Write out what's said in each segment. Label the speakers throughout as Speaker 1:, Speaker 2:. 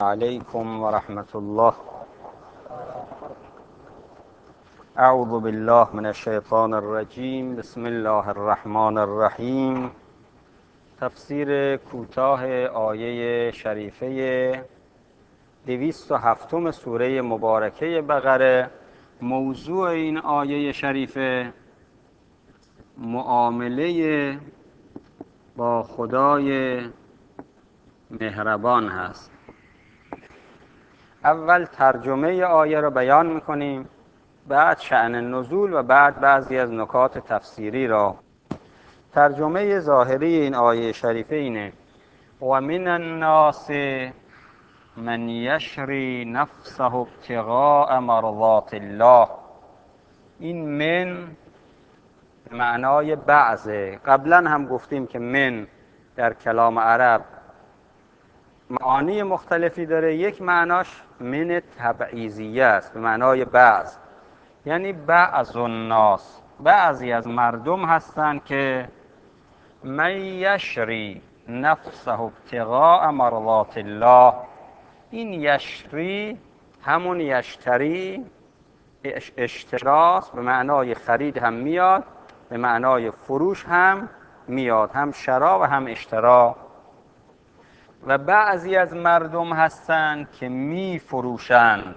Speaker 1: عليكم ورحمة الله. أعوذ بالله من الشیطان الرجیم. بسم الله الرحمن الرحیم. تفسیر کوتاه آیه شریفه 207 سوره مبارکه بقره. موضوع این آیه شریفه معامله با خدای مهربان هست. اول ترجمه آیه را بیان میکنیم، بعد شأن نزول و بعد بعضی از نکات تفسیری را. ترجمه ظاهری این آیه شریفه اینه: و من الناس من یشری نفسه ابتغاء مرضات الله. این من به معنای بعضه. قبلا هم گفتیم که من در کلام عرب معانی مختلفی داره. یک معناش من تبعیضیه است، به معنای بعض، یعنی بعض الناس، بعضی از مردم هستند که من یشری نفسه ابتغاء مرضات الله. این یشری همون یشتری اشتراست، به معنای خرید هم میاد، به معنای فروش هم میاد، هم شرا و هم اشترا. و بعضی از مردم هستند که می فروشند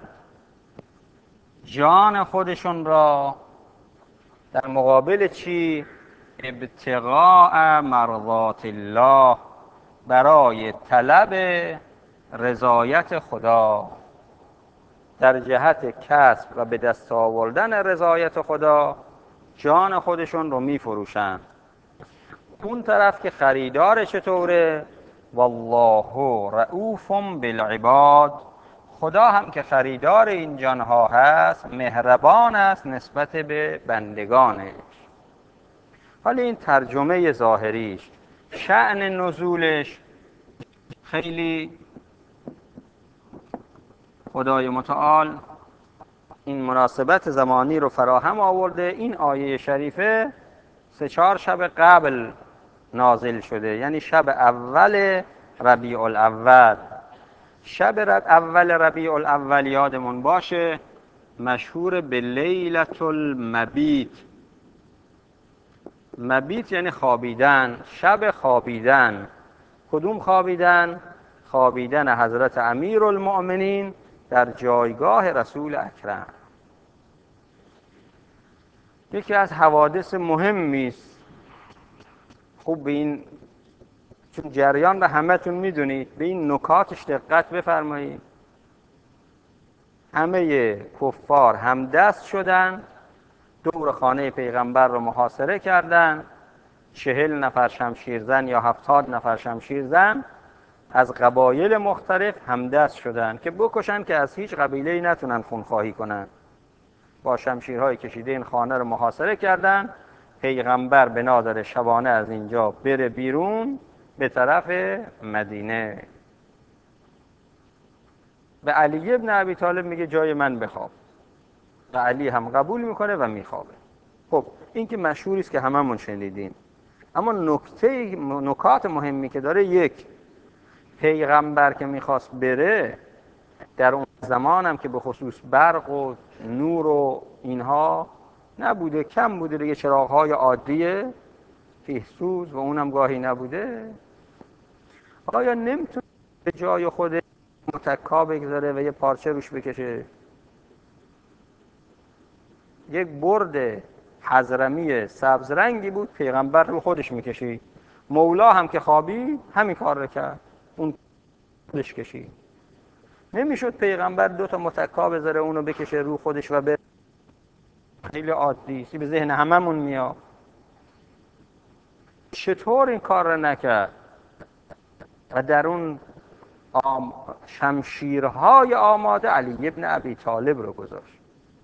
Speaker 1: جان خودشون را در مقابل چی؟ ابتغاء مرضات الله، برای طلب رضایت خدا، در جهت کسب و به دست آوردن رضایت خدا جان خودشون رو می فروشند. اون طرف که خریدار چطوره؟ والله رؤوف بالعباد. خدا هم که خریدار این جانها هست مهربان است نسبت به بندگانش. حالا این ترجمه ظاهریش. شأن نزولش خیلی خدای متعال این مناسبت زمانی رو فراهم آورده. این آیه شریفه 3-4 شب قبل نازل شده، یعنی شب اول ربیع الاول. شب اول ربیع الاول یادمون باشه مشهور به لیلة المبیت. مبیت یعنی خوابیدن، شب خوابیدن. کدوم خوابیدن؟ خوابیدن حضرت امیرالمؤمنین در جایگاه رسول اکرم. یکی از حوادث مهمی است. خوب به این، چون جریان رو همتون میدونید، به این نکاتش دقت بفرمایید. همه کفار همدست شدن، دور خانه پیغمبر رو محاصره کردن. 40 نفر شمشیرزن یا 70 نفر شمشیرزن از قبایل مختلف همدست شدن که بکشن، که از هیچ قبیله‌ای نتونن خونخواهی کنن. با شمشیرهای کشیده این خانه رو محاصره کردن. پیغمبر بنا داره شبانه از اینجا بره بیرون به طرف مدینه. به علی ابن ابی طالب میگه جای من بخواب، و علی هم قبول میکنه و میخوابه. خب این که مشهوری است که هممون شنیدیم. اما نکات مهمی که داره: یک، پیغمبر که میخواست بره در اون زمان هم که به خصوص برق و نور و اینها نبوده، کم بوده دیگه، چراغ‌های عادیه تیزسوز و اونم گاهی نبوده. آیا نمیتونه به جای خود متکا بگذاره و یه پارچه روش بکشه؟ یک برد حضرمی سبز رنگی بود، پیغمبر رو خودش میکشید. مولا هم که خوابید همین کار رو کرد، اون خودش کشید. نمیشد پیغمبر 2 متکا بذاره اونو بکشه رو خودش و به خیلی عادی به ذهن هممون میاد. چطور این کار رو نکرد و در اون شمشیرهای آماده علی ابن ابی طالب رو گذاشت؟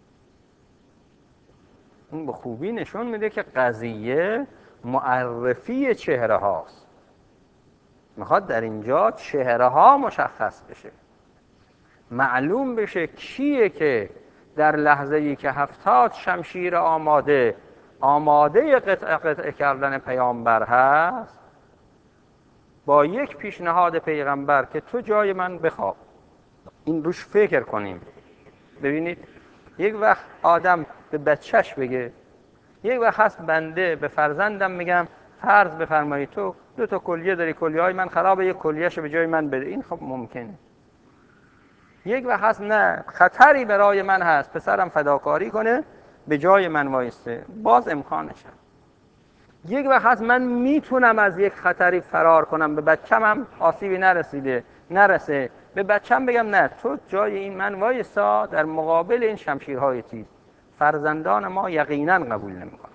Speaker 1: اون به خوبی نشون میده که قضیه معرفی چهره هاست. میخواد در اینجا چهره ها مشخص بشه، معلوم بشه کیه که در لحظه ای که 70 شمشیر آماده قطع کردن پیامبر هست، با یک پیشنهاد پیغمبر که تو جای من بخواب، این روش فکر کنیم. ببینید یک وقت آدم به بچهش بگه، یک وقت هست بنده به فرزندم میگم فرض بفرمایید تو 2 تا کلیه داری، کلیه های من خرابه، یک کلیهشو به جای من بده. این خب ممکنه. یک وقت هست نه، خطری برای من هست، پسرم فداکاری کنه به جای من وایسته، باز امکانش هست. یک وقت هست من میتونم از یک خطری فرار کنم، به بچم هم آسیبی نرسه، به بچم بگم نه تو جای این من وایسا در مقابل این شمشیرهای تیز. فرزندان ما یقینا قبول نمیکنن.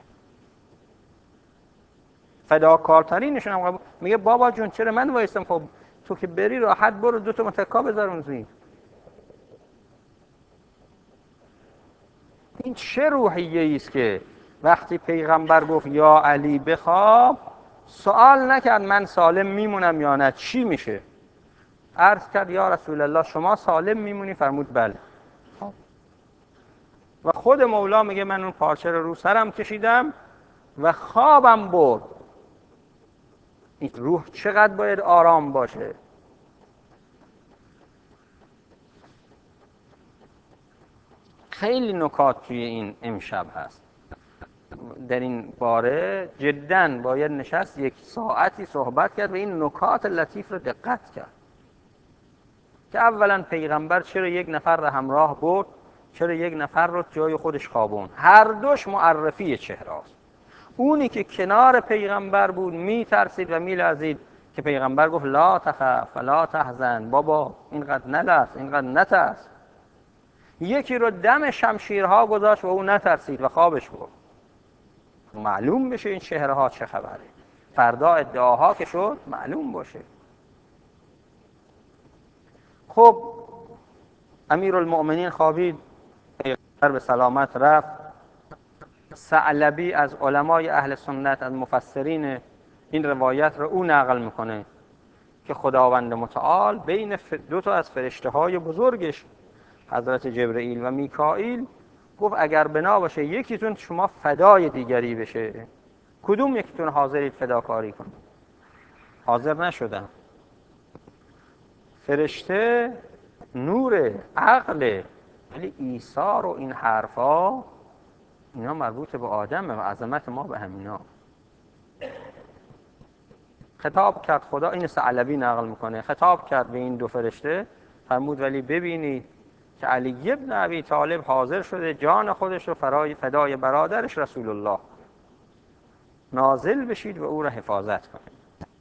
Speaker 1: فداکارترینشون هم قبول میگه بابا جون چرا من وایسم، خب تو که بری راحت برو 2 تا متکا بذار اون زیر. این چه روحیه‌ای است که وقتی پیغمبر گفت یا علی بخواب، سوال نکرد من سالم میمونم یا نه، چی میشه؟ عرض کرد یا رسول الله شما سالم میمونی؟ فرمود بله. و خود مولا میگه من اون پارچه رو سرم کشیدم و خوابم برد. این روح چقدر باید آرام باشه. خیلی نکات توی این امشب هست. در این باره جداً باید نشست 1 ساعتی صحبت کرد و این نکات لطیف رو دقت کرد که اولا پیغمبر چرا 1 نفر رو همراه برد، چرا 1 نفر رو جای خودش خوابون. هر دوش معرفی چهره است. اونی که کنار پیغمبر بود میترسید و میلرزید که پیغمبر گفت لا تخف لا تحزن، بابا اینقدر نلرز، اینقدر نترس. یکی رو دم شمشیرها گذاشت و او نترسید و خوابش برد. معلوم بشه این چهره ها چه خبره، فردا ادعاها که شد معلوم باشه. خب امیرالمؤمنین خوابید، پیغمبر به سلامت رفت. ثعلبی از علمای اهل سنت، از مفسرین این روایت رو او نقل میکنه که خداوند متعال بین 2 تا از فرشته های بزرگش حضرت جبرئیل و میکائیل گفت اگر بنا باشه یکیتون شما فدای دیگری بشه، کدوم یکیتون حاضرید فداکاری کنید؟ حاضر نشدن. فرشته نور عقل، ولی ایثار و این حرفا اینا مربوط به آدمه و عظمت ما به همینا. خطاب کرد خدا، این ثعلبی نقل میکنه، خطاب کرد به این 2 فرشته، فرمود ولی ببینید که علی ابن ابی طالب حاضر شده جان خودش رو فدای برادرش رسول الله، نازل بشید و او را حفاظت کنید.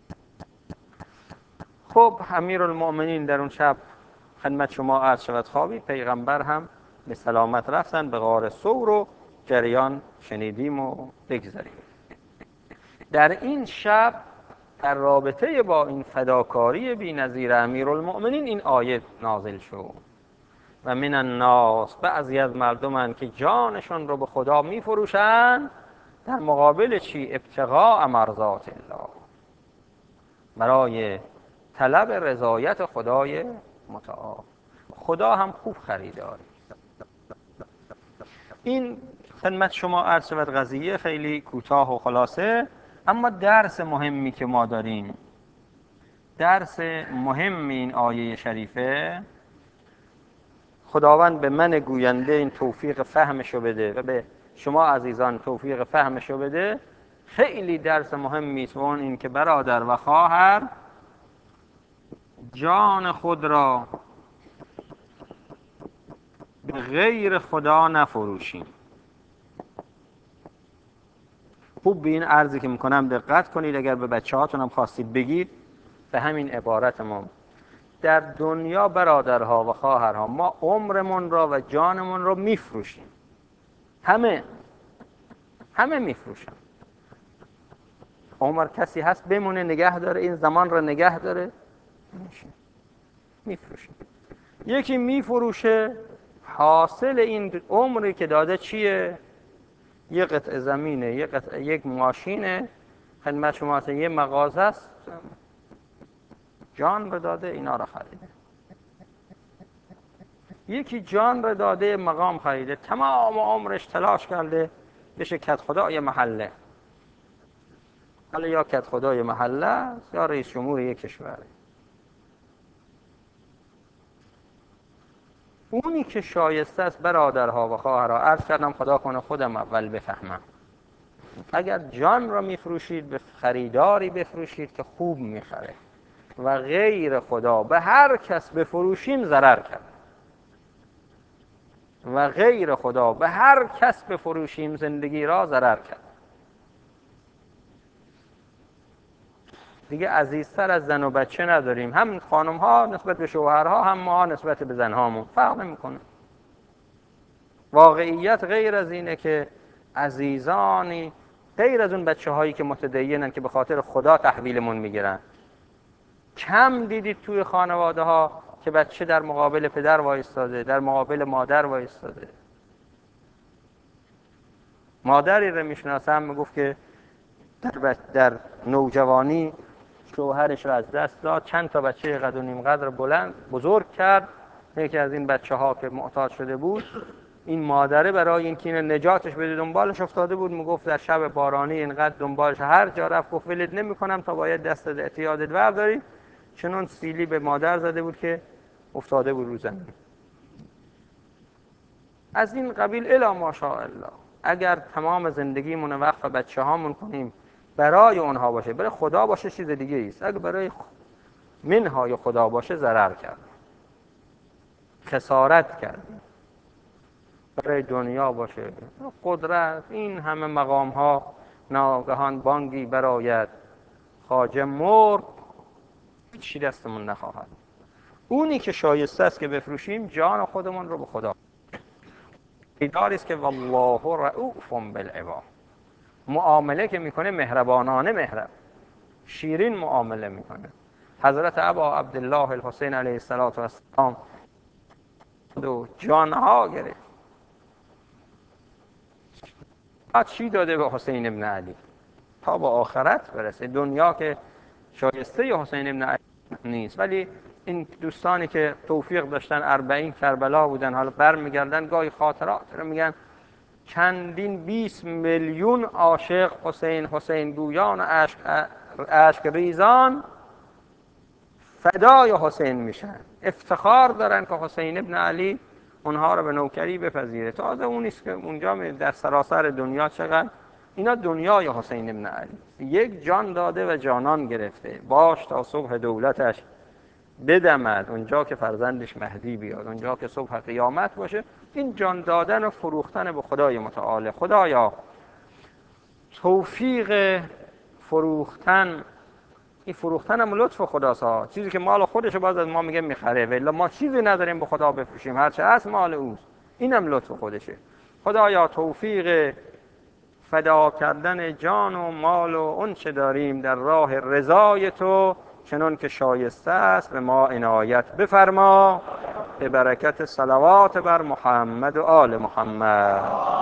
Speaker 1: خب امیرالمؤمنین در اون شب خدمت شما عرض شود خوابید، پیغمبر هم به سلامت رفتن. به غار ثور و جریان شنیدیم و بگذاریم. در این شب در رابطه با این فداکاری بی‌نظیر امیرالمؤمنین این آیه نازل شد و من الناس، بعضی از مردمن که جانشون رو به خدا میفروشن در مقابل چی؟ ابتغاء مرضات الله، برای طلب رضایت خدای متعال. خدا هم خوب خریداره. این خدمت شما عرض شود قضیه خیلی کوتاه و خلاصه، اما درس مهمی که ما داریم، درس مهم این آیه شریفه، خداوند به من گوینده این توفیق فهمشو بده و به شما عزیزان توفیق فهمشو بده. خیلی درس مهمی است، اون این که برادر و خواهر جان خود را به غیر خدا نفروشیم. خوب به این عرضی که میکنم دقت کنید، اگر به بچه هاتون هم خواستید بگید به همین عبارت ما. در دنیا برادرها و خواهرها ما عمرمون را و جانمون را میفروشیم، همه میفروشن. عمر کسی هست بمونه نگه داره، این زمان را نگه داره؟ میفروشه. یکی میفروشه، حاصل این عمری که داده چیه؟ یه قطعه زمینه، یک ماشینه، خدمت شما هست، یه مغازه است، جان رو داده اینا رو خریده. یکی جان رو داده مقام خریده، تمام عمرش تلاش کرده بشه کد خدای محله، حالا یا کد خدای محله است یا رئیس جمهور یک کشوره. اونی که شایسته است برادرها و خواهرها، عرض کردم خدا کنه خودم اول بفهمم، اگر جان را میفروشید به خریداری بفروشید که خوب میخره و غیر خدا به هر کس بفروشیم ضرر کرد و غیر خدا به هر کس بفروشیم زندگی را ضرر کرد. دیگه عزیزتر از زن و بچه نداریم، هم خانم ها نسبت به شوهرها، هم ما نسبت به زنهامون، فرق نمیکنه. واقعیت غیر از اینه که عزیزانی، غیر از اون بچه هایی که متدینن که به خاطر خدا تحویلمون میگیرن، کم دیدید توی خانواده ها که بچه در مقابل پدر وایستاده، در مقابل مادر وایستاده. مادری رو میشناسم میگفت که در نوجوانی شوهرش رو از دست داد، چند تا بچه قد و نیم قدر بزرگ کرد. یکی از این بچه ها که معتاد شده بود، این مادره برای اینکه نجاتش بده دنبالش افتاده بود. میگفت در شب بارانی اینقدر دنبالش هر جا رفت گفت ولت نمی‌کنم تا باید دست از اعتیادت برداری. چنون سیلی به مادر زده بود که افتاده بود رو زمین. از این قبیل الا ماشاءالله اگر تمام زندگیمون وقف بچه‌هامون کنیم برای اونها باشه، برای خدا باشه چیز دیگه ایست. اگه برای منهای خدا باشه ضرر کرد، خسارت کردیم. برای دنیا باشه، قدرت، این همه مقام ها، ناگهان بانگی براید خواجه مرد، هیچی دستمون نخواهد. اونی که شایسته است که بفروشیم جان خودمون رو به خدا. ایداری است که والله رؤوف بالعباد، معامله که میکنه مهربانانه شیرین معامله میکنه. حضرت ابا عبدالله الحسین علیه السلام دو جانها گرفت. چی داده به حسین ابن علی تا با آخرت برسه؟ دنیا که شایسته حسین ابن علی نیست، ولی این دوستانی که توفیق داشتن 40 کربلا بودن، حالا برمیگردن گاهی خاطرات رو میگن، چندین 20 میلیون عاشق حسین گویان و اشک ریزان فدای حسین میشن، افتخار دارن که حسین ابن علی اونها رو به نوکری بپذیره. تازه اون نیست که اونجا در سراسر دنیا چقدر اینا دنیای حسین ابن علی، یک جان داده و جانان گرفته، باش تا صبح دولتش بدمد، اونجا که فرزندش مهدی بیاد، اونجا که صبح قیامت باشه. این جان دادن و فروختن به خدای متعال. خدایا توفیق فروختن، این فروختن هم لطف خداست ها. چیزی که مال خودشه باز از ما میگه میخره، ولی ما چیزی نداریم به خدا بفروشیم، هرچه هست مال اوست. اینم لطف خودشه. خدایا توفیق فدا کردن جان و مال و اون چه داریم در راه رضای تو چنان که شایسته است به ما عنایت بفرما، به برکت صلوات بر محمد و آل محمد.